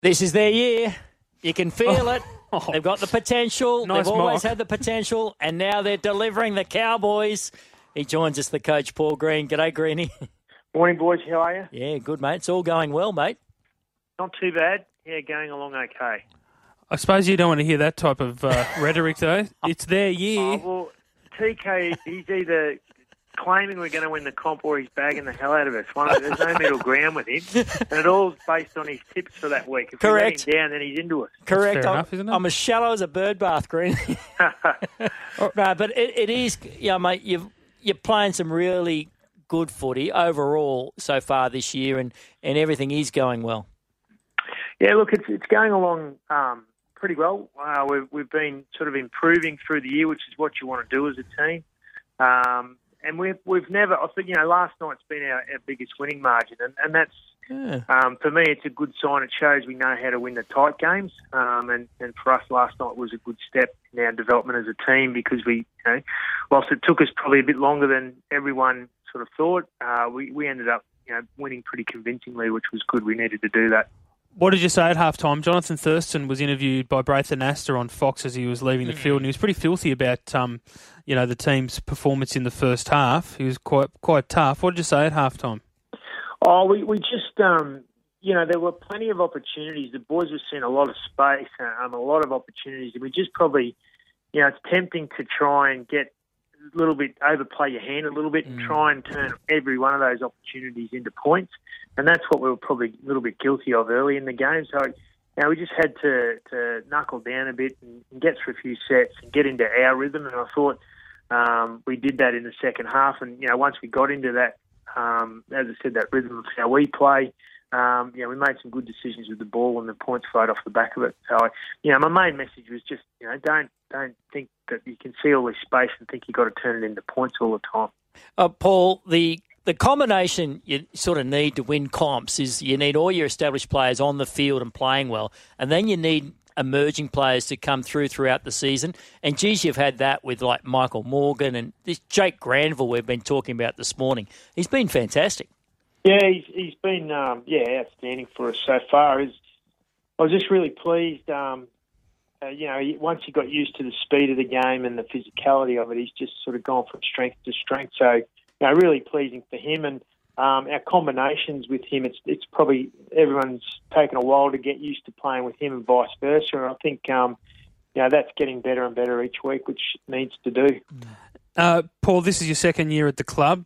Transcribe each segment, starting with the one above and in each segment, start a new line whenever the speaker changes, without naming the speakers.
This is their year. You can feel it. They've got the potential.
Nice
They've always
mock.
had the potential, and now they're delivering. The Cowboys. He joins us, the coach, Paul Green. G'day, Greenie.
Morning, boys. How are you?
Yeah, good, mate. It's all going well, mate.
Not too bad. Yeah, going along okay.
I suppose you don't want to hear that type of rhetoric, though. It's their year.
Well, TK, he's either claiming we're going to win the comp or he's bagging the hell out of us. There's no middle ground with him. And it all's based on his tips for that week. If
Correct.
we let him down, then he's into us.
Correct.
fair enough, isn't it?
I'm as shallow as a bird bath, Green. No, but it is, mate, you're playing some really good footy overall so far this year, and everything is going well.
Yeah, look, it's going along pretty well. We've been sort of improving through the year, which is what you want to do as a team. And we've never, I think, last night's been our biggest winning margin, and that's, for me, it's a good sign. It shows we know how to win the tight games. And for us, last night was a good step in our development as a team because we, whilst it took us probably a bit longer than everyone sort of thought, we ended up, winning pretty convincingly, which was good. We needed to do that.
What did you say at halftime? Jonathan Thurston was interviewed by Braithen Astor on Fox as he was leaving the field, and he was pretty filthy about, the team's performance in the first half. He was quite tough. What did you say at halftime?
Oh, we just, there were plenty of opportunities. The boys were seeing a lot of space, a lot of opportunities, and we just probably, it's tempting to try and get a little bit, overplay your hand a little bit and try and turn every one of those opportunities into points. And that's what we were probably a little bit guilty of early in the game. So, we just had to knuckle down a bit and get through a few sets and get into our rhythm. And I thought we did that in the second half. And, once we got into that, as I said, that rhythm of how we play, we made some good decisions with the ball and the points flowed off the back of it. So, my main message was just, don't think that you can see all this space and think you've got to turn it into points all the time.
Paul, the combination you sort of need to win comps is you need all your established players on the field and playing well, and then you need emerging players to come throughout the season. And, geez, you've had that with, like, Michael Morgan and this Jake Granville we've been talking about this morning. He's been fantastic.
Yeah, he's been outstanding for us so far. I was just really pleased. Once he got used to the speed of the game and the physicality of it, he's just sort of gone from strength to strength. So, really pleasing for him. And our combinations with him, it's probably everyone's taken a while to get used to playing with him and vice versa. And I think, that's getting better and better each week, which needs to do.
Paul, this is your second year at the club.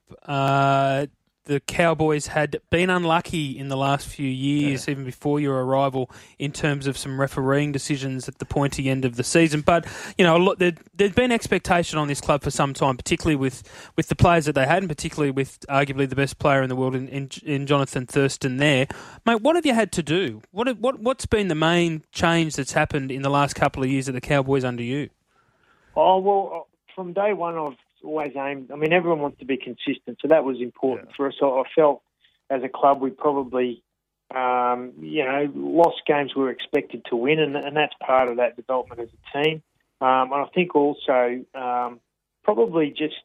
The Cowboys had been unlucky in the last few years, even before your arrival, in terms of some refereeing decisions at the pointy end of the season. But, there'd been expectation on this club for some time, particularly with the players that they had, and particularly with arguably the best player in the world in Jonathan Thurston there. Mate, what have you had to do? What's been the main change that's happened in the last couple of years at the Cowboys under you?
Oh, well, from day one I've always aimed. I mean, everyone wants to be consistent, so that was important for us. I felt as a club we probably, lost games we were expected to win, and that's part of that development as a team. And I think also probably just,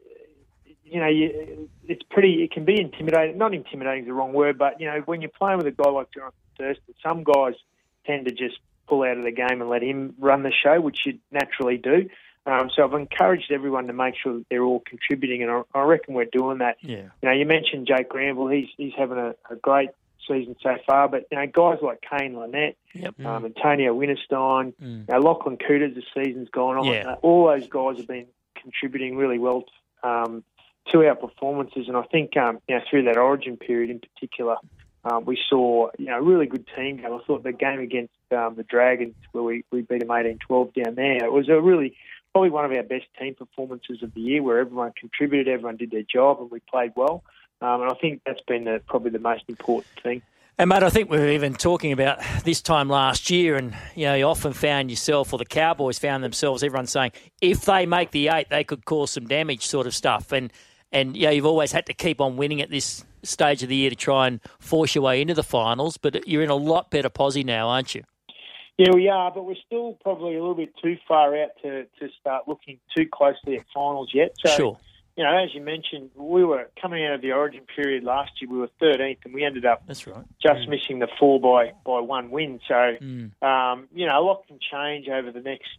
it can be intimidating. Not intimidating is the wrong word, but, when you're playing with a guy like Jonathan Thurston, some guys tend to just pull out of the game and let him run the show, which you naturally do. So I've encouraged everyone to make sure that they're all contributing, and I reckon we're doing that.
Yeah.
You mentioned Jake Granville. He's having a great season so far, but guys like Kane Lynette, Antonio Winterstein, Lachlan Cooters, the season's gone on. All those guys have been contributing really well to our performances, and I think through that Origin period in particular, we saw a really good team game. I thought the game against the Dragons, where we beat them 18-12 down there, it was probably one of our best team performances of the year, where everyone contributed, everyone did their job, and we played well. And I think that's been probably the most important thing.
And, mate, I think we were even talking about this time last year, and, you often found yourself, or the Cowboys found themselves, everyone saying, if they make the 8, they could cause some damage sort of stuff. And you've always had to keep on winning at this stage of the year to try and force your way into the finals, but you're in a lot better posse now, aren't you?
Yeah, we are, but we're still probably a little bit too far out to start looking too closely at finals yet. So,
sure.
you know, as you mentioned, we were coming out of the Origin period last year. We were 13th, and we ended up
That's right.
just missing the 4 by 1 win. So, you know, a lot can change over the next,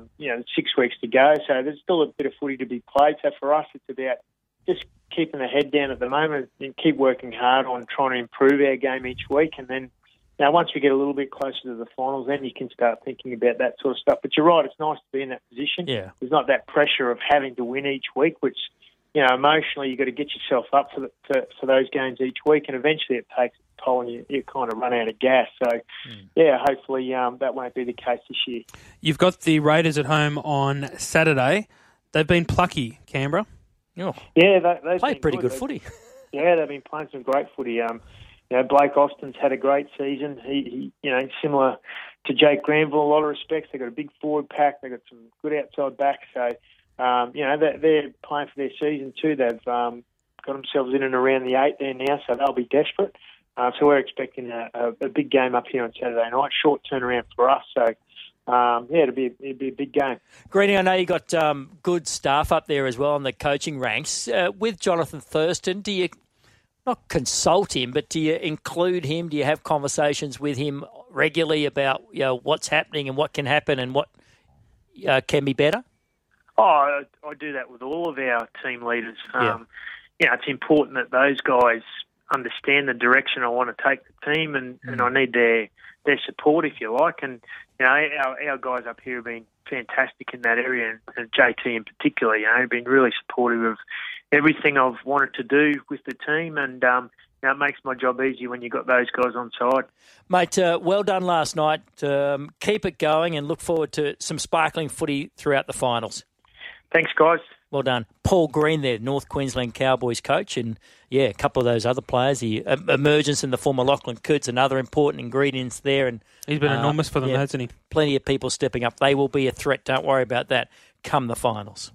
6 weeks to go. So there's still a bit of footy to be played. So for us, it's about just keeping the head down at the moment and keep working hard on trying to improve our game each week. And then, now, once we get a little bit closer to the finals, then you can start thinking about that sort of stuff. But you're right, it's nice to be in that position.
Yeah.
There's not that pressure of having to win each week, which, you know, emotionally you've got to get yourself up for those games each week, and eventually it takes a toll and you kind of run out of gas. So, yeah, hopefully that won't be the case this year.
You've got the Raiders at home on Saturday. They've been plucky, Canberra.
Oh.
Yeah, they've
Played
been
pretty good footy.
Yeah, they've been playing some great footy. You know, Blake Austin's had a great season. He you know, similar to Jake Granville in a lot of respects. They've got a big forward pack. They've got some good outside backs. So, you know, they're playing for their season too. They've got themselves in and around the 8 there now, so they'll be desperate. So we're expecting a big game up here on Saturday night. Short turnaround for us. So, yeah, it'll be a big game.
Greeny, I know you got good staff up there as well in the coaching ranks. With Jonathan Thurston, do you not consult him, but do you include him? Do you have conversations with him regularly about, you know, what's happening and what can happen and what can be better?
Oh, I do that with all of our team leaders.
Yeah.
You know, it's important that those guys understand the direction I want to take the team, and I need their support, if you like. And, you know, our guys up here have been fantastic in that area, and JT in particular, you know, been really supportive of everything I've wanted to do with the team, and you know, it makes my job easy when you've got those guys on side.
Mate, well done last night. Keep it going and look forward to some sparkling footy throughout the finals.
Thanks, guys.
Well done. Paul Green there, North Queensland Cowboys coach, and, yeah, a couple of those other players. The emergence in the former Lachlan Cootes, another important ingredients there. And
he's been enormous for them, hasn't he?
Plenty of people stepping up. They will be a threat. Don't worry about that come the finals.